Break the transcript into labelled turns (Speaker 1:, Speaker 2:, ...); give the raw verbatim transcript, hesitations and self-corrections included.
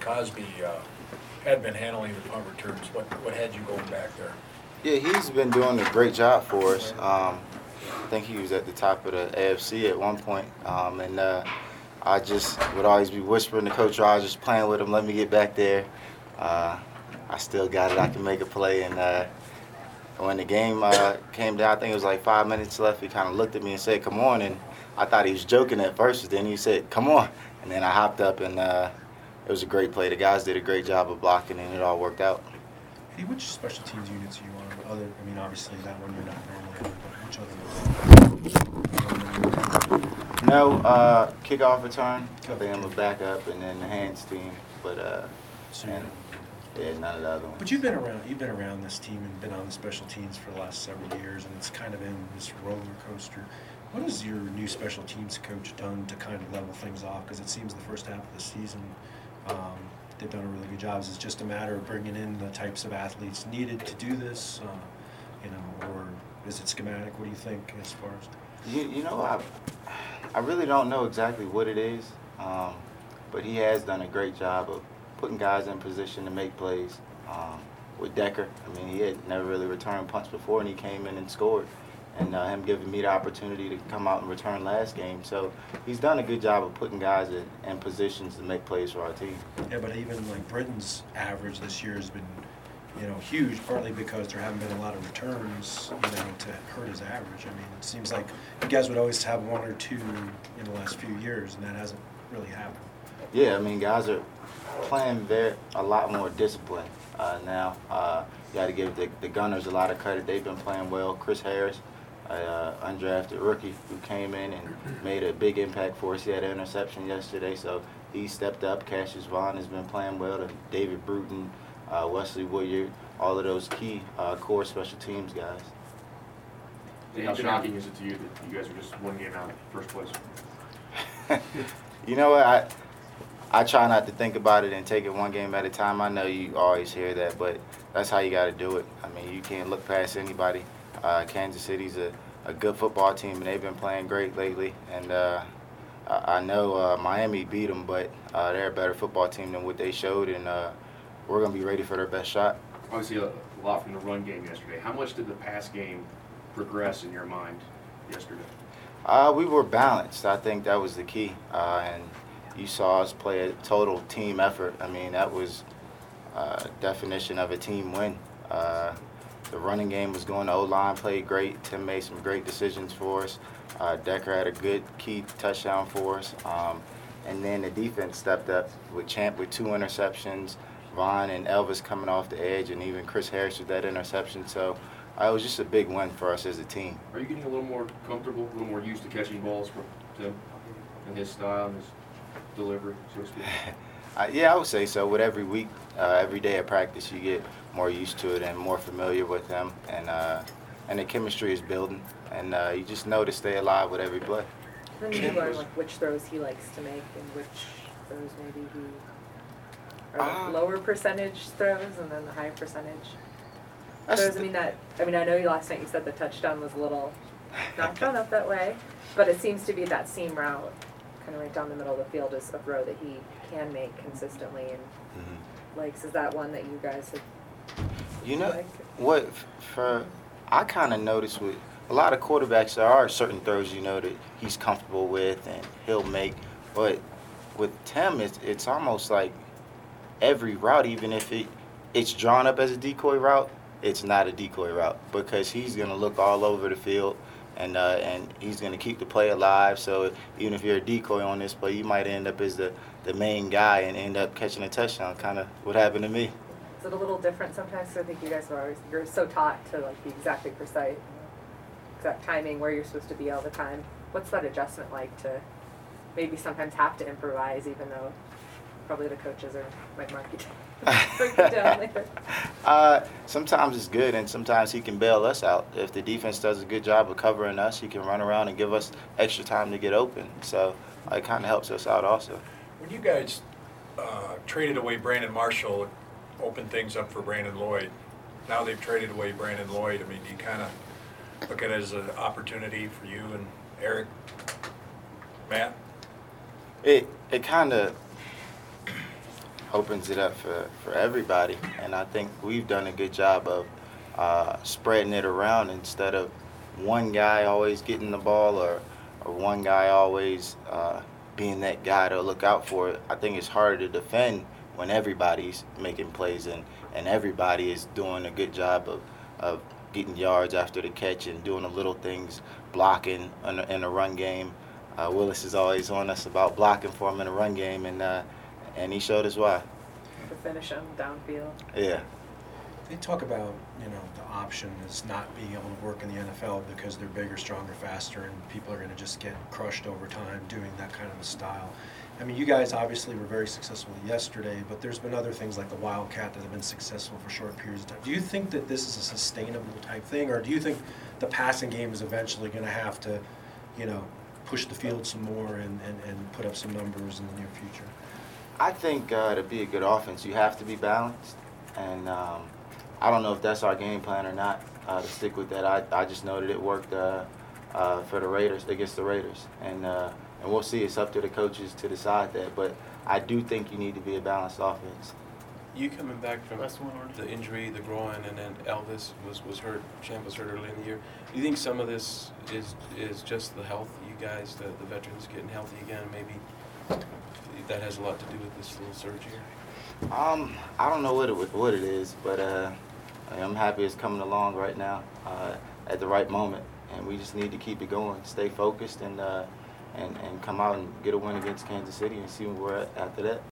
Speaker 1: Cosby uh, had been handling the punt returns. What what had you going back there?
Speaker 2: Yeah, he's been doing a great job for us. Um, I think he was at the top of the A F C at one point, um, and uh, I just would always be whispering to Coach Rogers, just playing with him, let me get back there. Uh, I still got it. I can make a play. And uh, when the game uh, came down, I think it was like five minutes left, he kind of looked at me and said, come on. And I thought he was joking at first, but then he said, come on. And then I hopped up, and uh, it was a great play. The guys did a great job of blocking, and it all worked out.
Speaker 3: Hey, which special teams units are you on? Other, I mean, obviously that one you're not normally on, but which other?
Speaker 2: No, uh, kickoff return. I think I'm a backup, and then the hands team. But uh,
Speaker 3: So
Speaker 2: and, yeah, none of the other ones.
Speaker 3: But you've been around. You've been around this team and been on the special teams for the last several years, and it's kind of been this roller coaster. What has your new special teams coach done to kind of level things off? Because it seems the first half of the season, um, they've done a really good job. Is it just a matter of bringing in the types of athletes needed to do this, uh, you know, or is it schematic? What do you think as far as?
Speaker 2: You, you know, I, I really don't know exactly what it is, um, but he has done a great job of putting guys in position to make plays. Um, with Decker, I mean, he had never really returned punts before, and he came in and scored. And uh, him giving me the opportunity to come out and return last game. So he's done a good job of putting guys in, in positions to make plays for our team.
Speaker 3: Yeah, but even like Britton's average this year has been, you know, huge, partly because there haven't been a lot of returns, you know, to hurt his average. I mean, it seems like you guys would always have one or two in the last few years, and that hasn't really happened.
Speaker 2: Yeah, I mean, guys are playing very a lot more discipline uh, now. Uh, you got to give the, the Gunners a lot of credit. They've been playing well. Chris Harris, an uh, undrafted rookie who came in and made a big impact for us. He had an interception yesterday, so he stepped up. Cassius Vaughn has been playing well. And David Bruton, uh, Wesley Williard, all of those key uh, core special teams guys.
Speaker 4: How shocking is it to you that you guys are just one game out in first place?
Speaker 2: You know what? I I try not to think about it and take it one game at a time. I know you always hear that, but that's how you got to do it. I mean, you can't look past anybody. Uh, Kansas City's a, a good football team, and they've been playing great lately. And uh, I, I know uh, Miami beat them, but uh, they're a better football team than what they showed, and uh, we're going to be ready for their best shot.
Speaker 4: Obviously, a lot from the run game yesterday. How much did the pass game progress in your mind yesterday?
Speaker 2: Uh, we were balanced. I think that was the key. Uh, and you saw us play a total team effort. I mean, that was uh, definition of a team win. Uh, The running game was going. The O-line played great. Tim made some great decisions for us. Uh, Decker had a good key touchdown for us. Um, and then the defense stepped up with Champ with two interceptions, Vaughn and Elvis coming off the edge, and even Chris Harris with that interception. So uh, it was just a big win for us as a team.
Speaker 4: Are you getting a little more comfortable, a little more used to catching balls from Tim and his style and his delivery, so to speak?
Speaker 2: Uh, yeah, I would say so. With every week, uh, every day of practice, you get more used to it and more familiar with them, and uh, and the chemistry is building, and uh, you just know to stay alive with every play.
Speaker 5: Then you learn like which throws he likes to make and which throws maybe he are
Speaker 2: Uh,
Speaker 5: the lower percentage throws and then the higher percentage
Speaker 2: That's
Speaker 5: throws. I
Speaker 2: the-
Speaker 5: mean that. I mean I know you last night you said the touchdown was a little not thrown up that way, but it seems to be that seam route, kind of right down the middle of the field, is a throw that he can make consistently and
Speaker 2: Mhm.
Speaker 5: likes. Is that one that you guys have?
Speaker 2: You know
Speaker 5: Like-
Speaker 2: what? For I kind of noticed with a lot of quarterbacks, there are certain throws you know that he's comfortable with and he'll make. But with Tim, it's it's almost like every route, even if it it's drawn up as a decoy route, it's not a decoy route because he's gonna look all over the field and uh, and he's gonna keep the play alive. So even if you're a decoy on this play, you might end up as the the main guy and end up catching a touchdown. Kind of what happened to me.
Speaker 5: Is it a little different sometimes? 'Cause I think you guys are always you're so taught to like be exactly precise, exact timing where you're supposed to be all the time. What's that adjustment like to maybe sometimes have to improvise, even though probably the coaches are might mark you down, break you down later?
Speaker 2: Uh, sometimes it's good, and sometimes he can bail us out. If the defense does a good job of covering us, he can run around and give us extra time to get open. So uh, it kind of helps us out also.
Speaker 1: When you guys uh, traded away Brandon Marshall, it opened things up for Brandon Lloyd. Now they've traded away Brandon Lloyd. I mean, do you kind of look at it as an opportunity for you and Eric, Matt?
Speaker 2: It it kind of opens it up for, for everybody. And I think we've done a good job of uh, spreading it around instead of one guy always getting the ball or, or one guy always uh, being that guy to look out for it. I think it's harder to defend when everybody's making plays and, and everybody is doing a good job of, of getting yards after the catch and doing the little things, blocking in a, in a run game. Uh, Willis is always on us about blocking for him in a run game, and uh, and he showed us why.
Speaker 5: To finish them downfield.
Speaker 2: Yeah.
Speaker 3: They talk about, you know, the option is not being able to work in the N F L because they're bigger, stronger, faster, and people are going to just get crushed over time doing that kind of a style. I mean, you guys obviously were very successful yesterday, but there's been other things like the Wildcat that have been successful for short periods of time. Do you think that this is a sustainable type thing, or do you think the passing game is eventually going to have to, you know, push the field some more and, and, and put up some numbers in the near future?
Speaker 2: I think uh, to be a good offense, you have to be balanced, and um, I don't know if that's our game plan or not, uh, to stick with that. I, I just know that it worked uh, uh, for the Raiders, against the Raiders, and uh, and we'll see. It's up to the coaches to decide that, but I do think you need to be a balanced offense.
Speaker 6: You coming back from the injury, the groin, and then Elvis was, was hurt, Champ was hurt early in the year. Do you think some of this is is just the health, you guys, the, the veterans getting healthy again? Maybe that has a lot to do with this little surge here?
Speaker 2: Um, I don't know what it what it is, but uh, I'm happy it's coming along right now uh, at the right moment, and we just need to keep it going, stay focused, and uh, and and come out and get a win against Kansas City, and see where we're at after that.